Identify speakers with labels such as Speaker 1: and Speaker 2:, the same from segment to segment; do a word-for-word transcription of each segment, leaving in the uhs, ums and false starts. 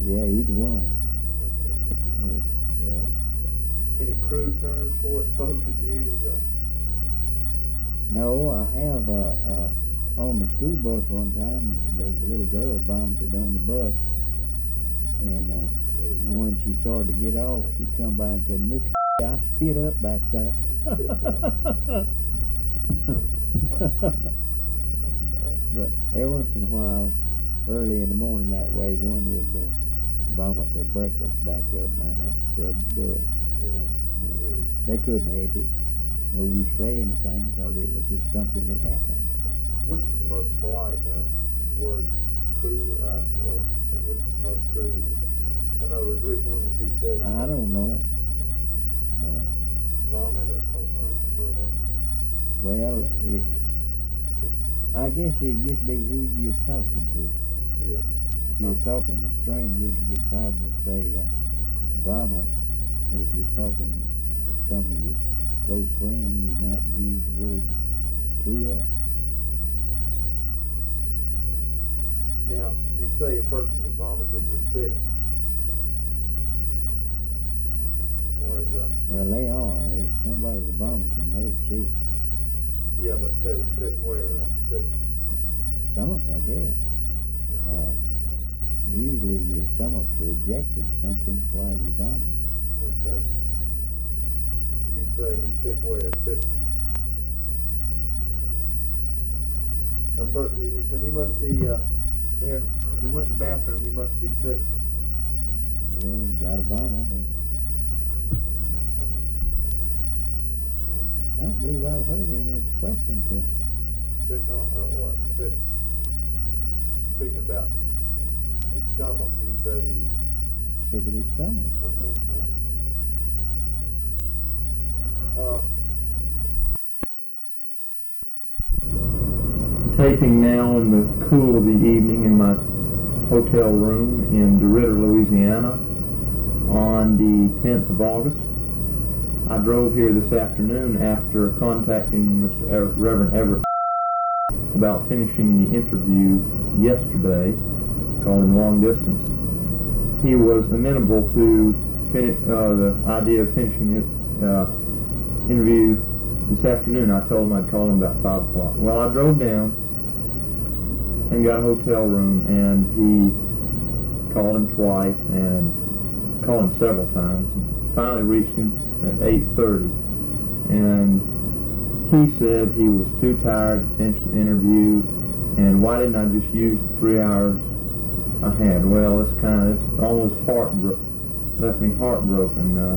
Speaker 1: Yeah, either one. It's, uh,
Speaker 2: Any crude terms for it folks should use? Uh,
Speaker 1: no, I have, uh, uh, on the school bus one time, there's a little girl vomited on the bus. And uh, when she started to get off, she come by and said, Mister I spit up back there. But every once in a while, early in the morning that way, one would uh, vomit their breakfast back up. Might have to scrub the bus.
Speaker 2: yeah. Good.
Speaker 1: They couldn't help it. No use saying anything, because it was just something that happened.
Speaker 2: Which is the most polite uh, word? Crude, uh, or which is the most crude? In other words, which one would be said?
Speaker 1: I don't know. Uh,
Speaker 2: Vomit or or
Speaker 1: well, it, I guess it'd just be who you was talking to.
Speaker 2: Yeah.
Speaker 1: If you was talking to strangers, you'd probably say uh, vomit. But if you're talking to some of your close friends, you might use the word threw up.
Speaker 2: Now, you say a person who vomited was sick. Was uh,
Speaker 1: Well, they are. If somebody's vomiting, they're sick.
Speaker 2: yeah, but they were sick where? Uh, sick.
Speaker 1: Stomach, I guess. Uh, usually your stomach's rejected something while you vomit.
Speaker 2: Okay. You say he's sick where? Sick. A per- you say he must be uh, there. He went to the bathroom. He must be sick.
Speaker 1: Yeah, you got a vomit. I don't believe I've heard any expression to
Speaker 2: Sick on uh, what? Sick. Speaking about the stomach, you say he's
Speaker 1: sick of his stomach.
Speaker 2: okay. Uh, taping now in the cool of the evening in my hotel room in DeRidder, Louisiana, on the tenth of August. I drove here this afternoon after contacting Mister Ever- Reverend Everett about finishing the interview yesterday, called him long distance. He was amenable to fin- uh, the idea of finishing the uh, interview this afternoon. I told him I'd call him about five o'clock. Well, I drove down and got a hotel room, and he called him twice and called him several times, and finally reached him at eight thirty, and he said he was too tired to finish the interview, and why didn't I just use the three hours I had? Well, it's kind of, it's almost heartbro- left me heartbroken. Uh,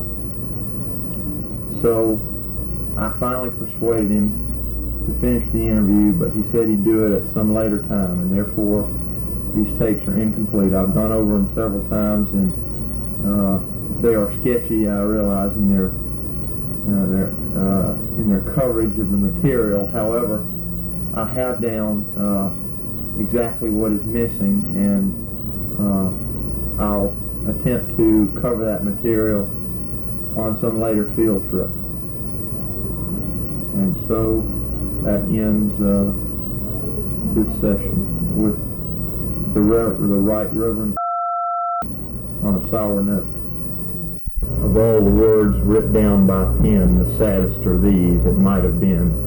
Speaker 2: so I finally persuaded him to finish the interview, but he said he'd do it at some later time, and therefore these tapes are incomplete. I've gone over them several times, and uh, they are sketchy, I realize, in their uh, their uh, in their coverage of the material. However, I have down uh, exactly what is missing, and uh, I'll attempt to cover that material on some later field trip. And so that ends uh, this session with the Rev- the Right Reverend on a sour note. Of all the words writ down by pen, the saddest are these, it might have been.